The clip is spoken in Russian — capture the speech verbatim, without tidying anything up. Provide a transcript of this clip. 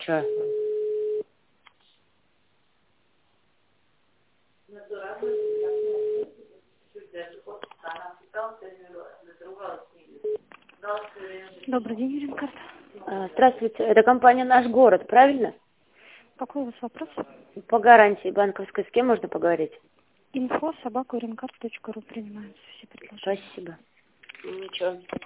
Че? Добрый день, Ренкарт. Здравствуйте, это компания «Наш город», правильно? Какой у вас вопрос? По гарантии банковской с кем можно поговорить? Инфо собака ренкарт точка ру принимаются все предложения. Спасибо. Ничего.